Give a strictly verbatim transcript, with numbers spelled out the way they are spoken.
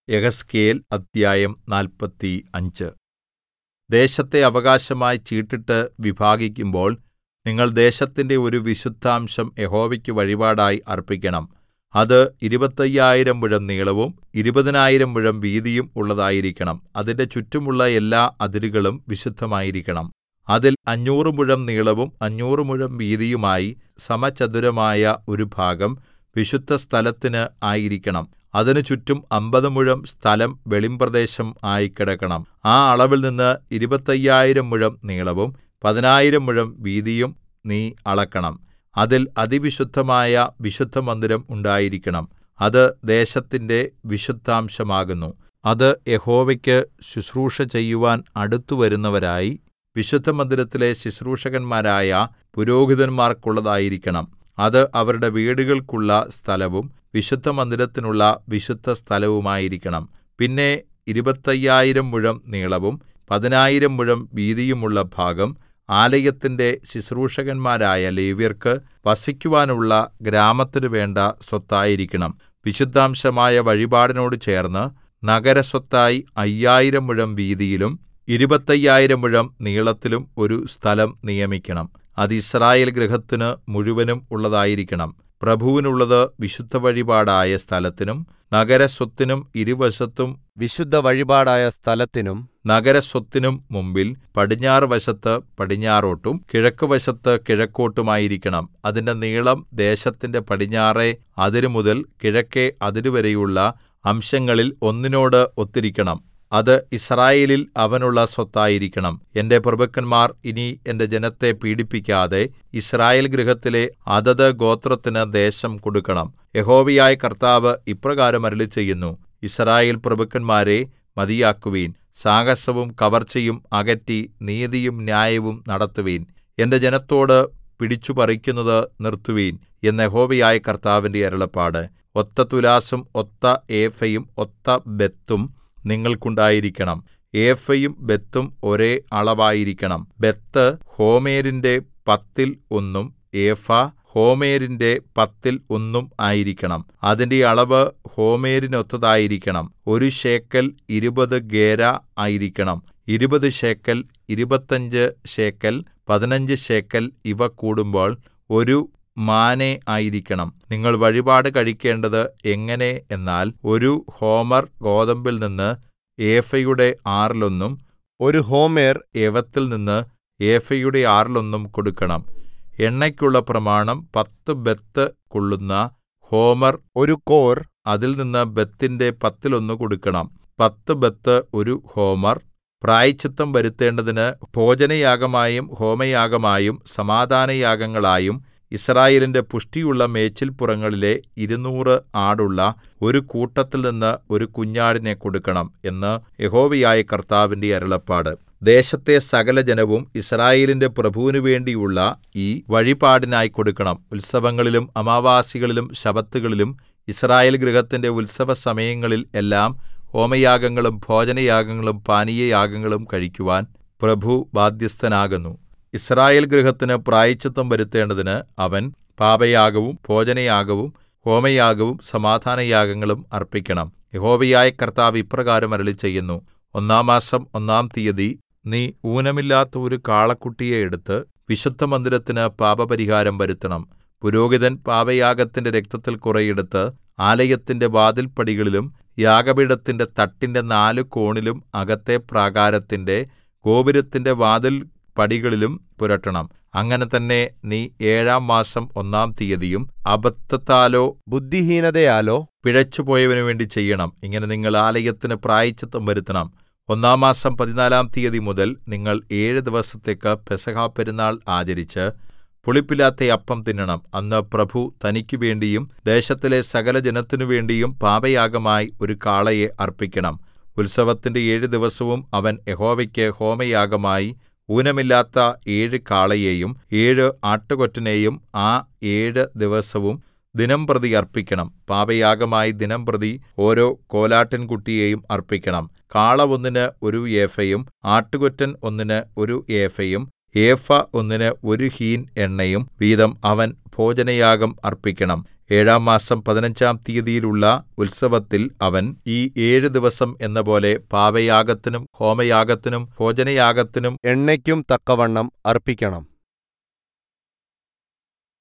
യെഹെസ്കേൽ അദ്ധ്യായം നാല്പത്തി അഞ്ച് ദേശത്തെ അവകാശമായി ചീട്ടിട്ട് വിഭാഗിക്കുമ്പോൾ നിങ്ങൾ ദേശത്തിന്റെ ഒരു വിശുദ്ധാംശം യഹോവയ്ക്ക് വഴിപാടായി അർപ്പിക്കണം. അത് ഇരുപത്തയ്യായിരം മുഴം നീളവും ഇരുപതിനായിരം മുഴം വീതിയും ഉള്ളതായിരിക്കണം. അതിന്റെ ചുറ്റുമുള്ള എല്ലാ അതിരുകളും വിശുദ്ധമായിരിക്കണം. അതിൽ അഞ്ഞൂറ് മുഴം നീളവും അഞ്ഞൂറ് മുഴം വീതിയുമായി സമചതുരമായ ഒരു ഭാഗം വിശുദ്ധസ്ഥലത്തിന് ആയിരിക്കണം. അതിന് ചുറ്റും അമ്പത് മുഴം സ്ഥലം വെളിമ്പ്രദേശം ആയി കിടക്കണം. ആ അളവിൽനിന്ന് ഇരുപത്തയ്യായിരം മുഴം നീളവും പതിനായിരം മുഴം വീതിയും നീ അളക്കണം. അതിൽ അതിവിശുദ്ധമായ വിശുദ്ധമന്ദിരം ഉണ്ടായിരിക്കണം. അത് ദേശത്തിന്റെ വിശുദ്ധാംശമാകുന്നു. അത് യഹോവയ്ക്ക് ശുശ്രൂഷ ചെയ്യുവാൻ അടുത്തുവരുന്നവരായി വിശുദ്ധമന്ദിരത്തിലെ ശുശ്രൂഷകന്മാരായ പുരോഹിതന്മാർക്കുള്ളതായിരിക്കണം. അത് അവരുടെ വീടുകൾക്കുള്ള സ്ഥലവും വിശുദ്ധമന്ദിരത്തിനുള്ള വിശുദ്ധസ്ഥലവുമായിരിക്കണം. പിന്നെ ഇരുപത്തയ്യായിരം മുഴം നീളവും പതിനായിരം മുഴം വീതിയുമുള്ള ഭാഗം ആലയത്തിന്റെ ശുശ്രൂഷകന്മാരായ ലേവ്യർക്ക് വസിക്കുവാനുള്ള ഗ്രാമത്തിനു വേണ്ട സ്വത്തായിരിക്കണം. വിശുദ്ധാംശമായ വഴിപാടിനോട് ചേർന്ന് നഗരസ്വത്തായി അയ്യായിരം മുഴം വീതിയിലും ഇരുപത്തയ്യായിരം മുഴം നീളത്തിലും ഒരു സ്ഥലം നിയമിക്കണം. അത് യിസ്രായേൽ ഗൃഹത്തിന് മുഴുവനും ഉള്ളതായിരിക്കണം. പ്രഭുവിനുള്ളത് വിശുദ്ധവഴിപാടായ സ്ഥലത്തിനും നഗരസ്വത്തിനും ഇരുവശത്തും വിശുദ്ധവഴിപാടായ സ്ഥലത്തിനും നഗരസ്വത്തിനും മുമ്പിൽ പടിഞ്ഞാറ് വശത്ത് പടിഞ്ഞാറോട്ടും കിഴക്കുവശത്ത് കിഴക്കോട്ടുമായിരിക്കണം. അതിന്റെ നീളം ദേശത്തിന്റെ പടിഞ്ഞാറെ അതിരുമുതൽ കിഴക്കെ അതിരുവരെയുള്ള അംശങ്ങളിൽ ഒന്നിനോട് ഒത്തിരിക്കണം. അത് യിസ്രായേലിൽ അവനുള്ള സ്വത്തായിരിക്കണം. എന്റെ പ്രഭുക്കന്മാർ ഇനി എന്റെ ജനത്തെ പീഡിപ്പിക്കാതെ യിസ്രായേൽ ഗൃഹത്തിലെ അതത് ഗോത്രത്തിന് ദേശം കൊടുക്കണം. യഹോവയായ കർത്താവ് ഇപ്രകാരം അരുളിച്ചെയ്യുന്നു: യിസ്രായേൽ പ്രഭുക്കന്മാരെ മതിയാക്കുവിൻ. സാഹസവും കവർച്ചയും അകറ്റി നീതിയും ന്യായവും നടത്തുവിൻ. എന്റെ ജനത്തോട് പിടിച്ചുപറിക്കുന്നത് നിർത്തുവിൻ എന്ന് യഹോവയായ കർത്താവിന്റെ അരുളപ്പാട്. ഒത്ത തുലാസും ഒത്ത ഏഫയും ഒത്ത ബത്തും നിങ്ങൾക്കുണ്ടായിരിക്കണം. ഏഫയും ബത്തും ഒരേ അളവായിരിക്കണം. ബത്ത് ഹോമേരിന്റെ പത്തിൽ ഒന്നും ഏഫ ഹോമേരിന്റെ പത്തിൽ ഒന്നും ആയിരിക്കണം. അതിന്റെ അളവ് ഹോമേരിനൊത്തതായിരിക്കണം. ഒരു ശേക്കെൽ ഇരുപത് ഗേരാ ആയിരിക്കണം. ഇരുപത് ശേക്കെൽ ഇരുപത്തഞ്ച് ശേക്കെൽ പതിനഞ്ച് ശേക്കെൽ ഇവ കൂടുമ്പോൾ ഒരു മാനെ ആയിരിക്കണം. നിങ്ങൾ വഴിപാട് കഴിക്കേണ്ടത് എങ്ങനെ എന്നാൽ ഒരു ഹോമർ ഗോതമ്പിൽ നിന്ന് ഏഫയുടെ ആറിലൊന്നും ഒരു ഹോമേർ യവത്തിൽ നിന്ന് ഏഫയുടെ ആറിലൊന്നും കൊടുക്കണം. എണ്ണയ്ക്കുള്ള പ്രമാണം പത്ത് ബത്ത് കൊള്ളുന്ന ഹോമർ ഒരു കോർ, അതിൽ നിന്ന് ബത്തിന്റെ പത്തിലൊന്ന് കൊടുക്കണം. പത്ത് ബത്ത് ഒരു ഹോമർ. പ്രായശ്ചിത്തം വരുത്തേണ്ടതിന് ഭോജനയാഗമായും ഹോമയാഗമായും സമാധാനയാഗങ്ങളായും യിസ്രായേലിന്റെ പുഷ്ടിയുള്ള മേച്ചിൽപ്പുറങ്ങളിലെ ഇരുനൂറ് ആടുള്ള ഒരു കൂട്ടത്തിൽ നിന്ന് ഒരു കുഞ്ഞാടിനെ കൊടുക്കണം എന്ന് യഹോവയായ കർത്താവിന്റെ അരുളപ്പാട്. ദേശത്തെ സകലജനവും യിസ്രായേലിന്റെ പ്രഭുവിനു വേണ്ടിയുള്ള ഈ വഴിപാടിനായി കൊടുക്കണം. ഉത്സവങ്ങളിലും അമാവാസികളിലും ശബ്ബത്തുകളിലും യിസ്രായേൽ ഗൃഹത്തിന്റെ ഉത്സവസമയങ്ങളിൽ എല്ലാം ഹോമയാഗങ്ങളും ഭോജനയാഗങ്ങളും പാനീയയാഗങ്ങളും കഴിക്കുവാൻ പ്രഭു ബാധ്യസ്ഥനാകുന്നു. യിസ്രായേൽ ഗൃഹത്തിന് പ്രായശ്ചിത്തം വരുത്തേണ്ടതിന് അവൻ പാപയാഗവും ഭോജനയാഗവും ഹോമയാഗവും സമാധാനയാഗങ്ങളും അർപ്പിക്കണം. യഹോവയായ കർത്താവ് ഇപ്രകാരം അരുളിച്ചെയ്യുന്നു: ഒന്നാം മാസം ഒന്നാം തീയതി നീ ഊനമില്ലാത്ത ഒരു കാളക്കുട്ടിയെ എടുത്ത് വിശുദ്ധമന്ദിരത്തിന് പാപപരിഹാരം വരുത്തണം. പുരോഹിതൻ പാപയാഗത്തിന്റെ രക്തത്തിൽ കുറെ എടുത്ത് ആലയത്തിന്റെ വാതിൽപ്പടികളിലും യാഗപീഠത്തിന്റെ തട്ടിന്റെ നാല് കോണിലും അകത്തെ പ്രാകാരത്തിന്റെ ഗോപുരത്തിന്റെ വാതിൽ പടികളിലും പുരട്ടണം. അങ്ങനെ തന്നെ നീ ഏഴാം മാസം ഒന്നാം തീയതിയും അബദ്ധത്താലോ ബുദ്ധിഹീനതയാലോ പിഴച്ചുപോയവനു വേണ്ടി ചെയ്യണം. ഇങ്ങനെ നിങ്ങൾ ആലയത്തിന് പ്രായശ്ചിത്തം വരുത്തണം. ഒന്നാം മാസം പതിനാലാം തീയതി മുതൽ നിങ്ങൾ ഏഴ് ദിവസത്തേക്ക് പെസഹ പെരുന്നാൾ ആചരിച്ച് പുളിപ്പില്ലാത്ത അപ്പം തിന്നണം. അന്ന് പ്രഭു തനിക്കു വേണ്ടിയും ദേശത്തിലെ സകല ജനത്തിനു വേണ്ടിയും പാപയാഗമായി ഒരു കാളയെ അർപ്പിക്കണം. ഉത്സവത്തിന്റെ ഏഴ് ദിവസവും അവൻ യഹോവയ്ക്ക് ഹോമയാഗമായി ഊനമില്ലാത്ത ഏഴ് കാളയെയും ഏഴ് ആട്ടുകൊറ്റനെയും ആ ഏഴ് ദിവസവും ദിനംപ്രതി അർപ്പിക്കണം. പാപയാഗമായി ദിനംപ്രതി ഓരോ കോലാട്ടിൻകുട്ടിയെയും അർപ്പിക്കണം. കാള ഒന്നിന് ഒരു ഏഫയും ആട്ടുകൊറ്റൻ ഒന്നിന് ഒരു ഏഫയും ഏഫ ഒന്നിന് ഒരു ഹീൻ എണ്ണയും വീതം അവൻ ഭോജനയാഗം അർപ്പിക്കണം. ഏഴാം മാസം പതിനഞ്ചാം തീയതിയിലുള്ള ഉത്സവത്തിൽ അവൻ ഈ ഏഴു ദിവസം എന്നപോലെ പാപയാഗത്തിനും ഹോമയാഗത്തിനും ഭോജനയാഗത്തിനും എണ്ണയ്ക്കും തക്കവണ്ണം അർപ്പിക്കണം.